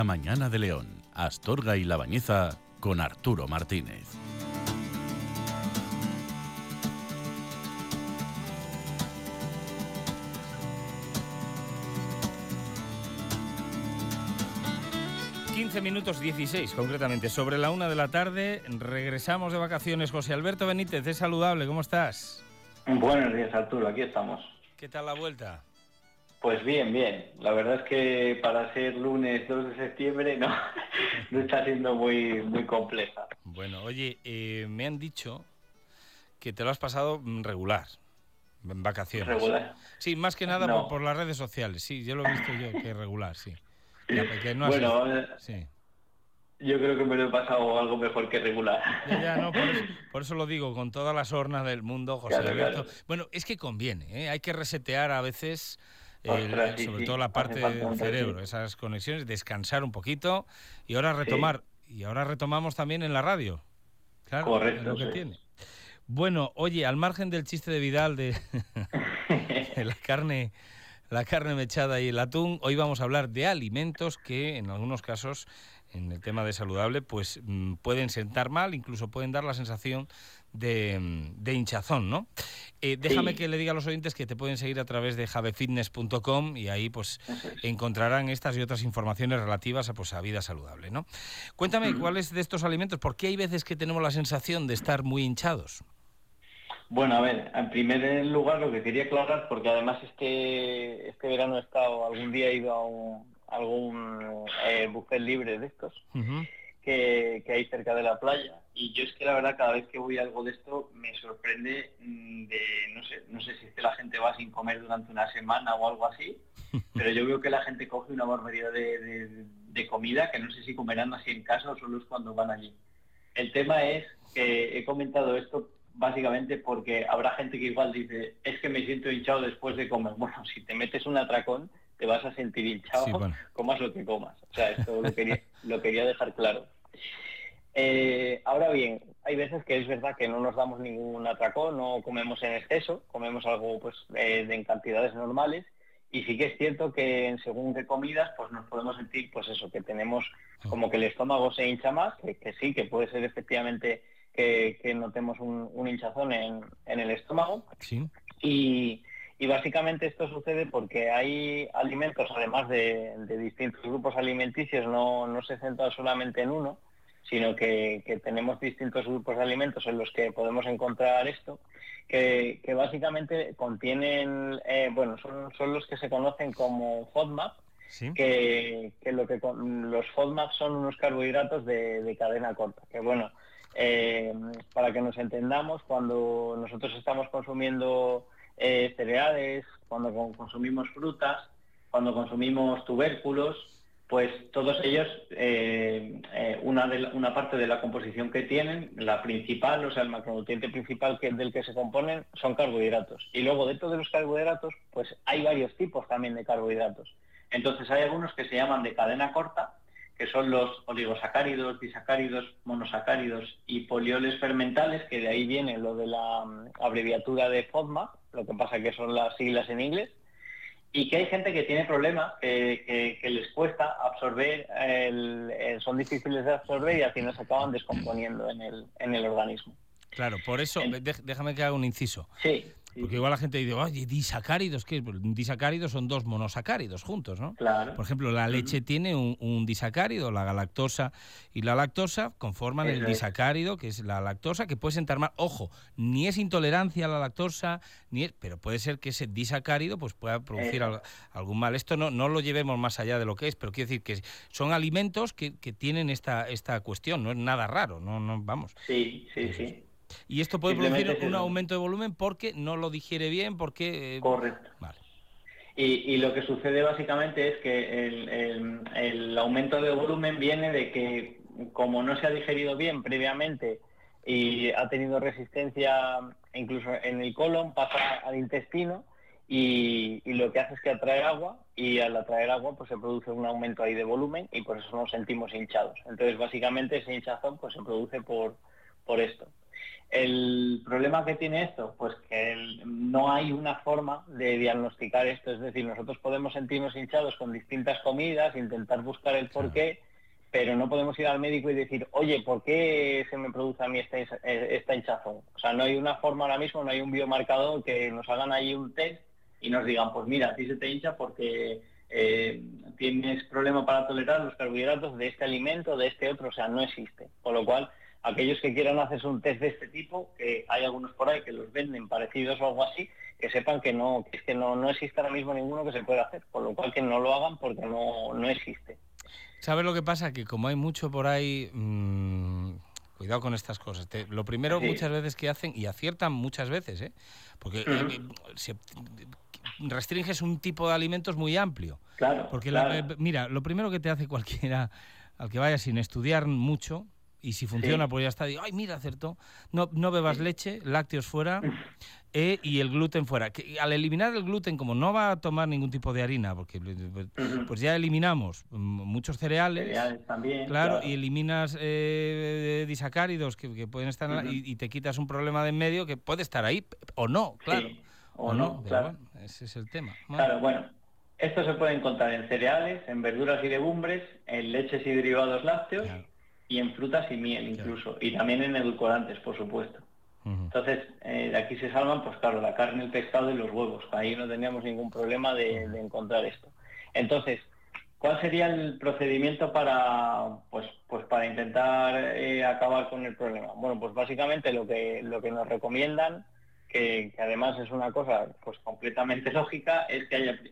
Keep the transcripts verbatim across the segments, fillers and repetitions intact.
La mañana de León, Astorga y La Bañeza con Arturo Martínez. quince minutos dieciséis, concretamente, sobre la una de la tarde. Regresamos de vacaciones. José Alberto Benítez, es saludable, ¿cómo estás? Buenos días, Arturo, aquí estamos. ¿Qué tal la vuelta? Pues bien, bien. La verdad es que para ser lunes dos de septiembre no, no está siendo muy, muy compleja. Bueno, oye, eh, me han dicho que te lo has pasado regular, en vacaciones. ¿Regular? Sí, más que nada no. por, por las redes sociales, sí, yo lo he visto yo, que regular, sí. Ya, que no has... Bueno, sí. Yo creo que me lo he pasado algo mejor que regular. Ya, ya, no, por eso, por eso lo digo, con toda la sorna del mundo, José claro, Alberto. Claro. Bueno, es que conviene, ¿eh? Hay que resetear a veces, Ostras, el, sí, sobre sí, todo la parte del cerebro, sí. Esas conexiones, descansar un poquito y ahora retomar. Sí. Y ahora retomamos también en la radio. Claro, correcto, es lo que sí. tiene. Bueno, oye, al margen del chiste de Vidal de, de la carne... la carne mechada y el atún, hoy vamos a hablar de alimentos que en algunos casos, en el tema de saludable, pues mmm, pueden sentar mal, incluso pueden dar la sensación de, de hinchazón, ¿no? Eh, déjame sí. que le diga a los oyentes que te pueden seguir a través de javefitness punto com y ahí pues es. encontrarán estas y otras informaciones relativas a, pues, a vida saludable, ¿no? Cuéntame, uh-huh. ¿cuáles de estos alimentos? ¿Por qué hay veces que tenemos la sensación de estar muy hinchados? Bueno, a ver, en primer lugar lo que quería aclarar, porque además este este verano he estado, algún día he ido a, un, a algún eh, buffet libre de estos, uh-huh. que, que hay cerca de la playa, y yo es que la verdad cada vez que voy a algo de esto me sorprende de, no sé, no sé si es que la gente va sin comer durante una semana o algo así, pero yo veo que la gente coge una barbaridad de, de, de comida que no sé si comerán así en casa o solo es cuando van allí. El tema es que he comentado esto básicamente porque habrá gente que igual dice, es que me siento hinchado después de comer. Bueno, si te metes un atracón, te vas a sentir hinchado, sí, bueno. comas lo que comas. O sea, esto lo quería, lo quería dejar claro. Eh, ahora bien, hay veces que es verdad que no nos damos ningún atracón, no comemos en exceso, comemos algo pues eh, de en cantidades normales, y sí que es cierto que en según qué comidas pues nos podemos sentir pues eso, que tenemos como que el estómago se hincha más, que, que sí, que puede ser efectivamente que, que notemos un, un hinchazón en, en el estómago. Sí. Y, y básicamente esto sucede porque hay alimentos, además de, de distintos grupos alimenticios, no, no se centra solamente en uno, sino que, que tenemos distintos grupos de alimentos en los que podemos encontrar esto, que, que básicamente contienen, eh, bueno, son, son los que se conocen como FODMAP, ¿sí? que, que, lo que los FODMAP son unos carbohidratos de, de cadena corta, que bueno, eh, para que nos entendamos, cuando nosotros estamos consumiendo eh, cereales, cuando consumimos frutas, cuando consumimos tubérculos, pues todos ellos, eh, eh, una, de la, una parte de la composición que tienen, la principal, o sea, el macronutriente principal que, del que se componen, son carbohidratos. Y luego dentro de los carbohidratos, pues hay varios tipos también de carbohidratos. Entonces hay algunos que se llaman de cadena corta, que son los oligosacáridos, disacáridos, monosacáridos y polioles fermentales, que de ahí viene lo de la um, abreviatura de FODMAP, lo que pasa que son las siglas en inglés. Y que hay gente que tiene problemas, eh, que, que les cuesta absorber, el, el, son difíciles de absorber y al final se acaban descomponiendo en el, en el organismo. Claro, por eso, en... déjame que haga un inciso. Sí. Porque igual la gente dice, oye, disacáridos, ¿qué es? Disacáridos son dos monosacáridos juntos, ¿no? Claro. Por ejemplo, la leche uh-huh. tiene un, un disacárido, la galactosa y la lactosa conforman Eso el disacárido, es. que es la lactosa, que puede sentar mal. Ojo, ni es intolerancia a la lactosa, ni es, pero puede ser que ese disacárido pues pueda producir al, algún mal. Esto no, no lo llevemos más allá de lo que es, pero quiero decir que son alimentos que, que tienen esta, esta cuestión, no es nada raro, no, no vamos. Sí, sí, Eso sí. Es. Y esto puede producir un aumento de volumen porque no lo digiere bien, porque... Eh, Correcto. Vale. Y, y lo que sucede básicamente es que el, el, el aumento de volumen viene de que, como no se ha digerido bien previamente y ha tenido resistencia incluso en el colon, pasa al intestino y, y lo que hace es que atrae agua, y al atraer agua pues se produce un aumento ahí de volumen y por eso nos sentimos hinchados. Entonces básicamente ese hinchazón pues se produce por, por esto. El problema que tiene esto, pues que el, no hay una forma de diagnosticar esto, es decir, nosotros podemos sentirnos hinchados con distintas comidas, intentar buscar el porqué, pero no podemos ir al médico y decir, oye, ¿por qué se me produce a mí esta, esta hinchazón? O sea, no hay una forma ahora mismo, no hay un biomarcador que nos hagan ahí un test y nos digan, pues mira, a ti se te hincha porque eh, tienes problema para tolerar los carbohidratos de este alimento, de este otro, o sea, no existe. Con lo cual, aquellos que quieran hacerse un test de este tipo, que hay algunos por ahí que los venden parecidos o algo así, que sepan que no, que es que no, no existe ahora mismo ninguno que se pueda hacer, con lo cual que no lo hagan porque no, no existe. ¿Sabes lo que pasa? Que como hay mucho por ahí, mmm, cuidado con estas cosas. Te, lo primero sí. muchas veces que hacen, y aciertan muchas veces, ¿eh? Porque uh-huh. eh, se, restringes un tipo de alimentos muy amplio. Claro, Porque claro. La, eh, mira, lo primero que te hace cualquiera, al que vaya sin estudiar mucho, y si funciona, sí. pues ya está, digo, ay, mira, acertó, no, no bebas sí. leche, lácteos fuera, eh, y el gluten fuera. Que al eliminar el gluten, como no va a tomar ningún tipo de harina, porque uh-huh. pues ya eliminamos muchos cereales, cereales también, claro, claro. y eliminas eh, disacáridos que, que pueden estar, uh-huh. en la, y, y te quitas un problema de en medio que puede estar ahí, o no, claro, sí. o, o no, no, claro. Pero bueno, ese es el tema. Bueno. Claro, bueno, esto se puede encontrar en cereales, en verduras y legumbres, en leches y derivados lácteos, claro. y en frutas y miel incluso, claro. y también en edulcorantes, por supuesto. Uh-huh. Entonces, eh, de aquí se salvan, pues claro, la carne, el pescado y los huevos. Ahí no teníamos ningún problema de, uh-huh. de encontrar esto. Entonces, ¿cuál sería el procedimiento para, pues, pues para intentar eh, acabar con el problema? Bueno, pues básicamente lo que, lo que nos recomiendan, que, que además es una cosa pues completamente lógica, es que haya,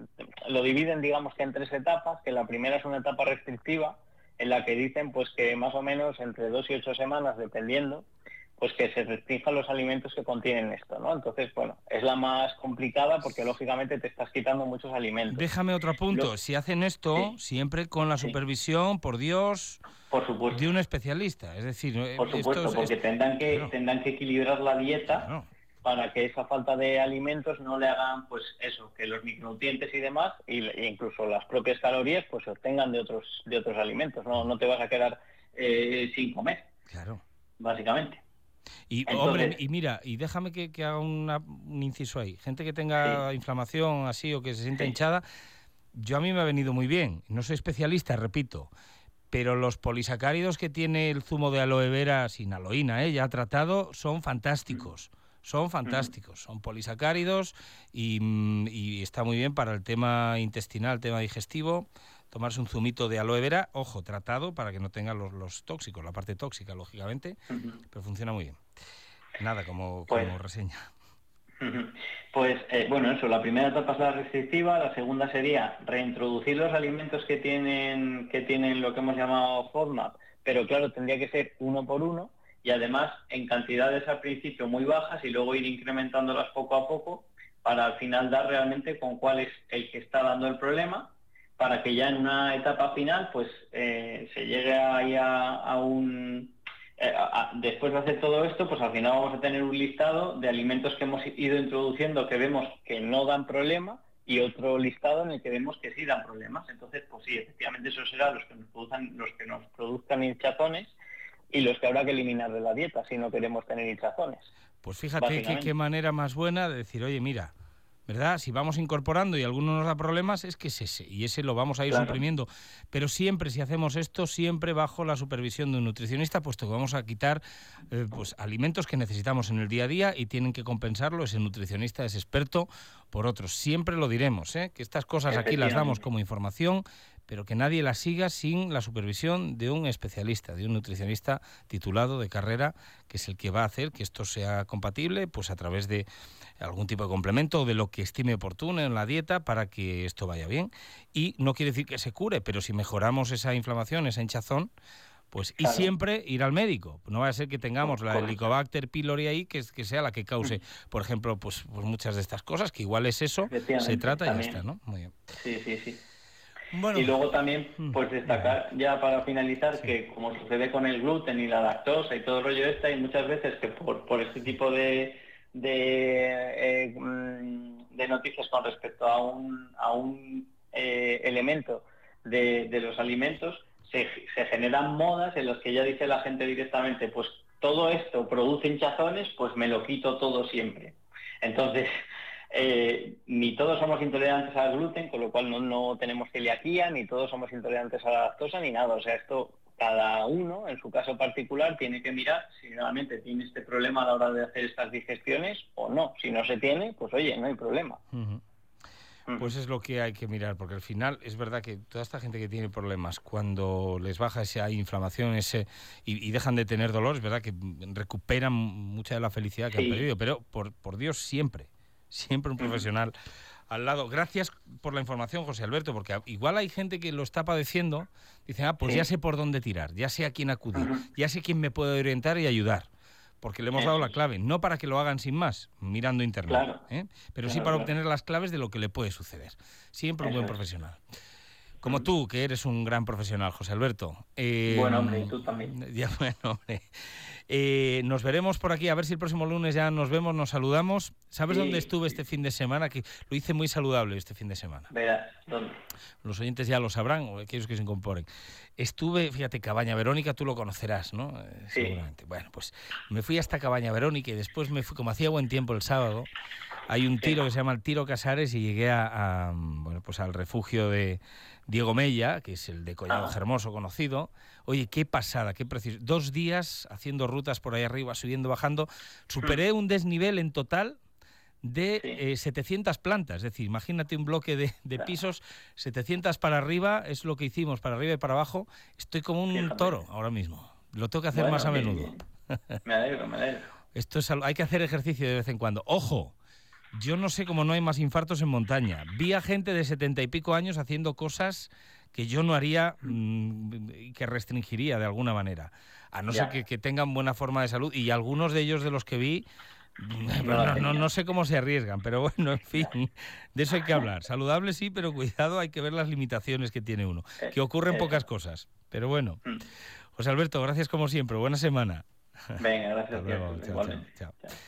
lo dividen, digamos, que en tres etapas, que la primera es una etapa restrictiva, en la que dicen pues que más o menos entre dos y ocho semanas, dependiendo, pues que se restrinjan los alimentos que contienen esto, ¿no? Entonces, bueno, es la más complicada porque lógicamente te estás quitando muchos alimentos. Déjame otro punto. Lo... Si hacen esto, sí. siempre con la supervisión, sí. por Dios, por supuesto. de un especialista. Es decir, por supuesto, esto es... porque tendrán que, claro. tendrán que equilibrar la dieta claro. para que esa falta de alimentos no le hagan, pues eso, que los micronutrientes y demás, e incluso las propias calorías, pues se obtengan de otros, de otros alimentos. No, no te vas a quedar eh, sin comer. Claro. Básicamente. Y Entonces, hombre, y mira, y déjame que, que haga una, un inciso ahí. Gente que tenga sí. inflamación así o que se sienta sí. hinchada, yo a mí me ha venido muy bien. No soy especialista, repito, pero los polisacáridos que tiene el zumo de aloe vera sin aloína, ¿eh? ya tratado, son fantásticos. Mm. Son fantásticos, son polisacáridos y, y está muy bien para el tema intestinal, el tema digestivo. Tomarse un zumito de aloe vera, ojo, tratado para que no tenga los, los tóxicos, la parte tóxica, lógicamente, uh-huh. pero funciona muy bien. Nada, como, pues, como reseña. Uh-huh. Pues, eh, bueno, eso, la primera etapa es la restrictiva, la segunda sería reintroducir los alimentos que tienen, que tienen lo que hemos llamado FODMAP, pero claro, tendría que ser uno por uno, y además en cantidades al principio muy bajas y luego ir incrementándolas poco a poco para al final dar realmente con cuál es el que está dando el problema, para que ya en una etapa final pues eh, se llegue ahí a, a un... Eh, a, a, después de hacer todo esto, pues al final vamos a tener un listado de alimentos que hemos ido introduciendo que vemos que no dan problema y otro listado en el que vemos que sí dan problemas. Entonces, pues sí, efectivamente esos serán los que nos produzcan, los que nos produzcan hinchazones y los que habrá que eliminar de la dieta si no queremos tener hinchazones. Pues fíjate qué, qué manera más buena de decir, oye, mira, ¿verdad? Si vamos incorporando y alguno nos da problemas, es que es ese, y ese lo vamos a ir claro. suprimiendo. Pero siempre, si hacemos esto, siempre bajo la supervisión de un nutricionista, puesto que vamos a quitar eh, pues alimentos que necesitamos en el día a día y tienen que compensarlo. Ese nutricionista es experto por otros. Siempre lo diremos, ¿eh? Que estas cosas aquí las damos como información, pero que nadie las siga sin la supervisión de un especialista, de un nutricionista titulado de carrera, que es el que va a hacer que esto sea compatible, pues a través de algún tipo de complemento o de lo que estime oportuno en la dieta para que esto vaya bien. Y no quiere decir que se cure, pero si mejoramos esa inflamación, esa hinchazón, pues claro. y siempre ir al médico. No va a ser que tengamos la Helicobacter pylori ahí, que, que sea la que cause, por ejemplo, pues, pues muchas de estas cosas, que igual es eso, se trata también. y ya está, ¿no? Muy bien. Sí, sí, sí. Bueno, y luego también, pues destacar, ya para finalizar, sí. que como sucede con el gluten y la lactosa y todo el rollo este, hay muchas veces que por, por este tipo de, de, eh, de noticias con respecto a un, a un eh, elemento de, de los alimentos, se, se generan modas en las que ya dice la gente directamente, pues todo esto produce hinchazones, pues me lo quito todo siempre. Entonces, eh, ni todos somos intolerantes al gluten, con lo cual no, no tenemos celiaquía, ni todos somos intolerantes a la lactosa, ni nada. O sea, esto cada uno, en su caso particular, tiene que mirar si realmente tiene este problema a la hora de hacer estas digestiones o no. Si no se tiene, pues oye, no hay problema. Uh-huh. Pues es lo que hay que mirar, porque al final es verdad que toda esta gente que tiene problemas, cuando les baja esa inflamación ese y, y dejan de tener dolor, es verdad que recuperan mucha de la felicidad que sí. han perdido, pero por, por Dios siempre, siempre un profesional uh-huh. al lado. Gracias por la información, José Alberto, porque igual hay gente que lo está padeciendo, dicen, ah, pues sí. ya sé por dónde tirar, ya sé a quién acudir, uh-huh. ya sé quién me puede orientar y ayudar. Porque le hemos dado la clave, no para que lo hagan sin más, mirando internet, claro, ¿eh? pero claro, sí para claro. obtener las claves de lo que le puede suceder. Siempre un Eso buen es. profesional. Como tú, que eres un gran profesional, José Alberto. Eh, bueno, hombre, y tú también. Ya, bueno, hombre. Eh, nos veremos por aquí, a ver si el próximo lunes ya nos vemos, nos saludamos. ¿Sabes sí, dónde estuve sí. este fin de semana? Que lo hice muy saludable este fin de semana. Verás, ¿dónde? Los oyentes ya lo sabrán, o aquellos que se incorporen. Estuve, fíjate, Cabaña Verónica, tú lo conocerás, ¿no? Eh, sí. Seguramente. Bueno, pues me fui hasta Cabaña Verónica y después me fui, como hacía buen tiempo el sábado, hay un tiro sí. que se llama el Tiro Casares y llegué a, a bueno, pues al refugio de Diego Mella, que es el de Collado ah. Hermoso conocido. Oye, qué pasada, qué precioso. Dos días haciendo rutas por ahí arriba, subiendo, bajando. Superé un desnivel en total de sí. eh, setecientas plantas. Es decir, imagínate un bloque de, de claro. pisos, setecientas para arriba, es lo que hicimos, para arriba y para abajo. Estoy como un Fíjate. toro ahora mismo. Lo tengo que hacer bueno, más a bien, menudo. Bien. Me alegro, me alegro. Esto es, hay que hacer ejercicio de vez en cuando. ¡Ojo! Yo no sé cómo no hay más infartos en montaña. Vi a gente de setenta y pico años haciendo cosas que yo no haría y que restringiría de alguna manera. A no ya. ser que, que tengan buena forma de salud. Y algunos de ellos de los que vi, no, no, no, no sé cómo se arriesgan. Pero bueno, en fin, de eso hay que hablar. Saludable sí, pero cuidado, hay que ver las limitaciones que tiene uno. Que ocurren pocas cosas. Pero bueno. José Alberto, gracias como siempre. Buena semana. Venga, gracias. Hasta luego. Chao, chao, chao.